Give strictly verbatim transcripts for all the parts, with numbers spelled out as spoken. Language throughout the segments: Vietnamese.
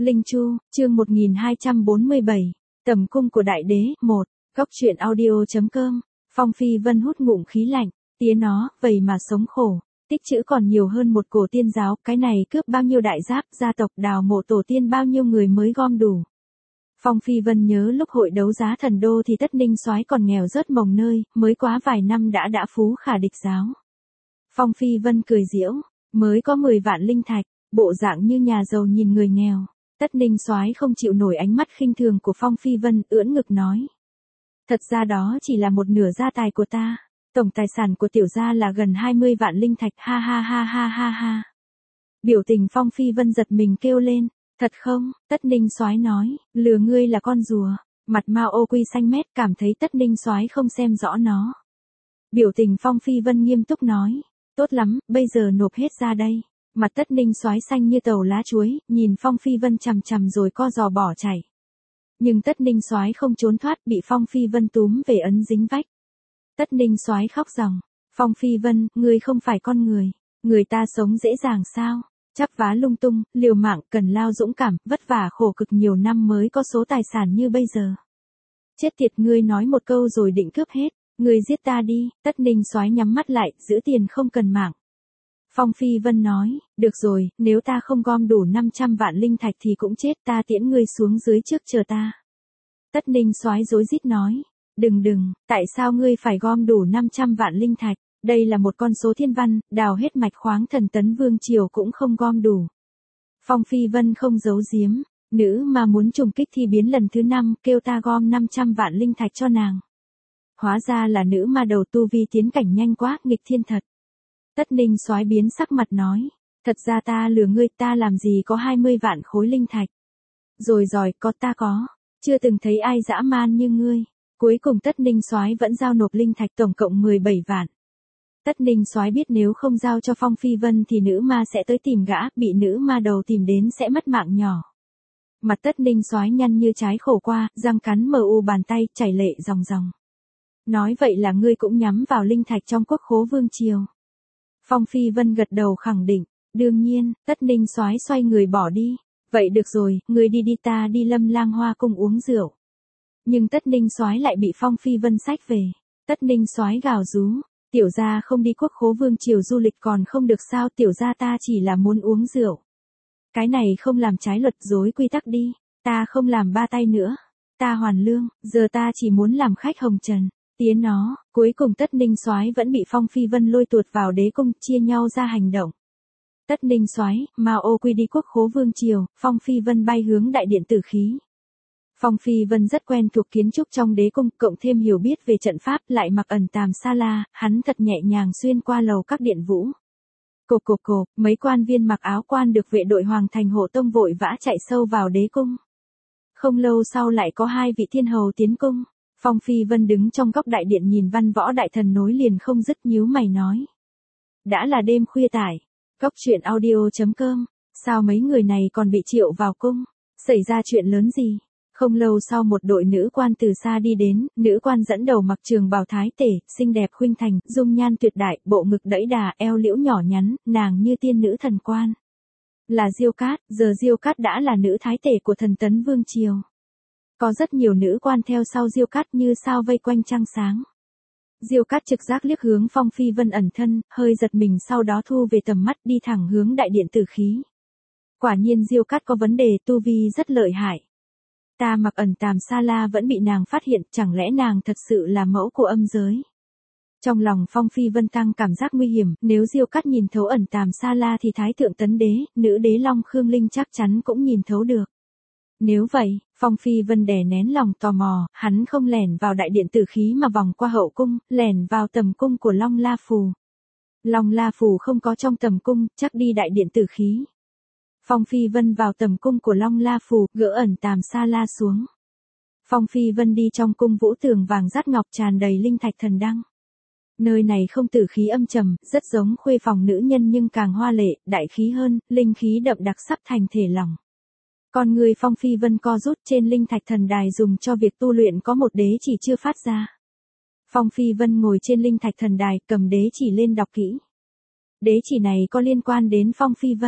Linh Chu, chương một nghìn hai trăm bốn mươi bảy, Tầm cung của đại đế, một, góc truyện audio.com, Phong Phi Vân hút ngụm khí lạnh, tía nó, vậy mà sống khổ, tích chữ còn nhiều hơn một cổ tiên giáo, cái này cướp bao nhiêu đại giáp, gia tộc đào mộ tổ tiên bao nhiêu người mới gom đủ. Phong Phi Vân nhớ lúc hội đấu giá thần đô thì Tất Ninh soái còn nghèo rớt mồng nơi, mới quá vài năm đã đã phú khả địch giáo. Phong Phi Vân cười giễu, mới có mười vạn linh thạch, bộ dạng như nhà giàu nhìn người nghèo. Tất Ninh soái không chịu nổi ánh mắt khinh thường của Phong Phi Vân, ưỡn ngực nói. Thật ra đó chỉ là một nửa gia tài của ta, tổng tài sản của tiểu gia là gần hai mươi vạn linh thạch, ha ha ha ha ha ha. Biểu tình Phong Phi Vân giật mình kêu lên, thật không? Tất Ninh soái nói, lừa ngươi là con rùa. Mặt Mao Ô Quy xanh mét, cảm thấy Tất Ninh soái không xem rõ nó. Biểu tình Phong Phi Vân nghiêm túc nói, tốt lắm, bây giờ nộp hết ra đây. Mặt Tất Ninh soái xanh như tàu lá chuối, nhìn Phong Phi Vân chằm chằm rồi co giò bỏ chạy. Nhưng Tất Ninh soái không trốn thoát, bị Phong Phi Vân túm về ấn dính vách. Tất Ninh soái khóc ròng, Phong Phi Vân, ngươi không phải con người, người ta sống dễ dàng sao? Chắp vá lung tung, liều mạng, cần lao dũng cảm, vất vả khổ cực nhiều năm mới có số tài sản như bây giờ. Chết tiệt, ngươi nói một câu rồi định cướp hết, ngươi giết ta đi. Tất Ninh soái nhắm mắt lại, giữ tiền không cần mạng. Phong Phi Vân nói, được rồi, nếu ta không gom đủ năm trăm vạn linh thạch thì cũng chết, ta tiễn ngươi xuống dưới trước chờ ta. Tất Ninh soái rối rít nói, đừng đừng, tại sao ngươi phải gom đủ năm trăm vạn linh thạch? Đây là một con số thiên văn, đào hết mạch khoáng thần Tấn Vương Triều cũng không gom đủ. Phong Phi Vân không giấu giếm, nữ mà muốn trùng kích thi biến lần thứ năm, kêu ta gom năm trăm vạn linh thạch cho nàng. Hóa ra là nữ ma đầu tu vi tiến cảnh nhanh quá, nghịch thiên thật. Tất Ninh soái biến sắc mặt nói, thật ra ta lừa ngươi, ta làm gì có hai mươi vạn khối linh thạch. Rồi rồi, có ta có, chưa từng thấy ai dã man như ngươi. Cuối cùng Tất Ninh soái vẫn giao nộp linh thạch tổng cộng mười bảy vạn. Tất Ninh soái biết nếu không giao cho Phong Phi Vân thì nữ ma sẽ tới tìm gã, bị nữ ma đầu tìm đến sẽ mất mạng nhỏ. Mặt Tất Ninh soái nhăn như trái khổ qua, răng cắn mờ u bàn tay, chảy lệ ròng ròng. Nói vậy là ngươi cũng nhắm vào linh thạch trong quốc khố vương triều. Phong Phi Vân gật đầu khẳng định, đương nhiên. Tất Ninh soái xoay người bỏ đi. Vậy được rồi, ngươi đi đi, ta đi Lâm Lang Hoa cung uống rượu. Nhưng Tất Ninh soái lại bị Phong Phi Vân xách về. Tất Ninh soái gào rú, tiểu gia không đi quốc khố vương triều du lịch còn không được sao? Tiểu gia ta chỉ là muốn uống rượu. Cái này không làm trái luật, dối quy tắc đi. Ta không làm ba tay nữa. Ta hoàn lương, giờ ta chỉ muốn làm khách hồng trần. Tía nó, cuối cùng Tất Ninh soái vẫn bị Phong Phi Vân lôi tuột vào đế cung, chia nhau ra hành động. Tất Ninh soái, Mao Ô Quy đi quốc khố vương triều, Phong Phi Vân bay hướng đại điện tử khí. Phong Phi Vân rất quen thuộc kiến trúc trong đế cung, cộng thêm hiểu biết về trận pháp, lại mặc ẩn tàm sa la, hắn thật nhẹ nhàng xuyên qua lầu các điện vũ. Cộp cộp cộp, mấy quan viên mặc áo quan được vệ đội Hoàng Thành hộ tông vội vã chạy sâu vào đế cung. Không lâu sau lại có hai vị thiên hầu tiến cung. Phong Phi Vân đứng trong góc đại điện nhìn văn võ đại thần nối liền không dứt, nhíu mày nói. Đã là đêm khuya tải. Góc truyện audio.com, sao mấy người này còn bị triệu vào cung? Xảy ra chuyện lớn gì? Không lâu sau một đội nữ quan từ xa đi đến, nữ quan dẫn đầu mặc trường bào thái tể, xinh đẹp khuynh thành, dung nhan tuyệt đại, bộ ngực đẫy đà, eo liễu nhỏ nhắn, nàng như tiên nữ thần quan. Là Diêu Cát, giờ Diêu Cát đã là nữ thái tể của thần Tấn Vương Triều. Có rất nhiều nữ quan theo sau Diêu Cát như sao vây quanh trăng sáng. Diêu Cát trực giác liếc hướng Phong Phi Vân ẩn thân, hơi giật mình sau đó thu về tầm mắt đi thẳng hướng đại điện tử khí. Quả nhiên Diêu Cát có vấn đề, tu vi rất lợi hại. Ta mặc ẩn tàm sa la vẫn bị nàng phát hiện, chẳng lẽ nàng thật sự là mẫu của âm giới? Trong lòng Phong Phi Vân tăng cảm giác nguy hiểm, nếu Diêu Cát nhìn thấu ẩn tàm sa la thì Thái thượng Tấn Đế, nữ đế Long Khương Linh chắc chắn cũng nhìn thấu được. Nếu vậy, Phong Phi Vân đè nén lòng tò mò, hắn không lẻn vào đại điện tử khí mà vòng qua hậu cung, lẻn vào tầm cung của Long La Phù. Long La Phù không có trong tầm cung, chắc đi đại điện tử khí. Phong Phi Vân vào tầm cung của Long La Phù, gỡ ẩn tàm sa la xuống. Phong Phi Vân đi trong cung vũ tường vàng dát ngọc tràn đầy linh thạch thần đăng. Nơi này không tử khí âm trầm, rất giống khuê phòng nữ nhân nhưng càng hoa lệ, đại khí hơn, linh khí đậm đặc sắp thành thể lỏng. Còn người Phong Phi Vân co rút, trên linh thạch thần đài dùng cho việc tu luyện có một đế chỉ chưa phát ra. Phong Phi Vân ngồi trên linh thạch thần đài, cầm đế chỉ lên đọc kỹ. Đế chỉ này có liên quan đến Phong Phi Vân.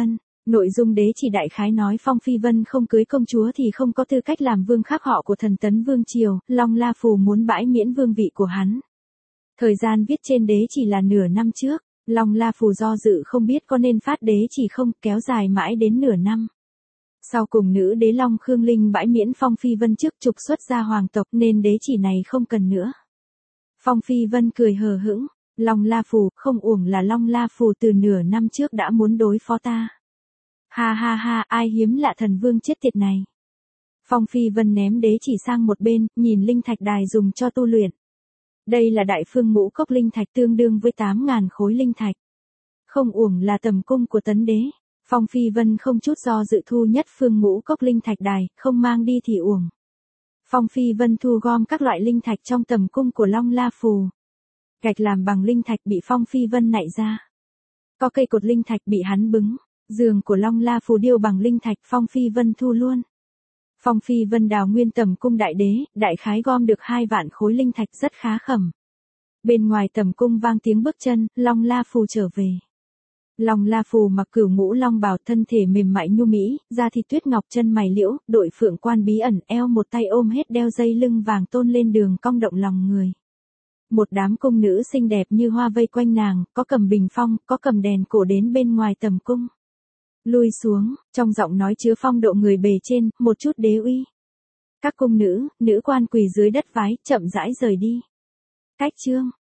Nội dung đế chỉ đại khái nói Phong Phi Vân không cưới công chúa thì không có tư cách làm vương khác họ của thần tấn vương triều, Long La Phù muốn bãi miễn vương vị của hắn. Thời gian viết trên đế chỉ là nửa năm trước, Long La Phù do dự không biết có nên phát đế chỉ không, kéo dài mãi đến nửa năm. Sau cùng nữ đế Long Khương Linh bãi miễn Phong Phi Vân trước trục xuất ra hoàng tộc nên đế chỉ này không cần nữa. Phong Phi Vân cười hờ hững, Long La Phù, không uổng là Long La Phù từ nửa năm trước đã muốn đối phó ta. Ha ha ha, ai hiếm lạ thần vương chết tiệt này. Phong Phi Vân ném đế chỉ sang một bên, nhìn linh thạch đài dùng cho tu luyện. Đây là đại phương ngũ cốc linh thạch tương đương với tám ngàn khối linh thạch. Không uổng là tầm cung của tấn đế. Phong Phi Vân không chút do dự thu nhất phương ngũ cốc linh thạch đài, không mang đi thì uổng. Phong Phi Vân thu gom các loại linh thạch trong tầm cung của Long La Phù. Gạch làm bằng linh thạch bị Phong Phi Vân nạy ra. Có cây cột linh thạch bị hắn bứng. Giường của Long La Phù điêu bằng linh thạch Phong Phi Vân thu luôn. Phong Phi Vân đào nguyên tầm cung đại đế, đại khái gom được hai vạn khối linh thạch rất khá khẩm. Bên ngoài tầm cung vang tiếng bước chân, Long La Phù trở về. Long La Phù mặc cửu ngũ long bào, thân thể mềm mại nhu mỹ, da thịt tuyết ngọc, chân mày liễu, đội phượng quan bí ẩn, eo một tay ôm hết đeo dây lưng vàng tôn lên đường cong động lòng người. Một đám cung nữ xinh đẹp như hoa vây quanh nàng, có cầm bình phong, có cầm đèn cổ đến bên ngoài tầm cung. Lui xuống, trong giọng nói chứa phong độ người bề trên, một chút đế uy. Các cung nữ, nữ quan quỳ dưới đất vái, chậm rãi rời đi. Cách chương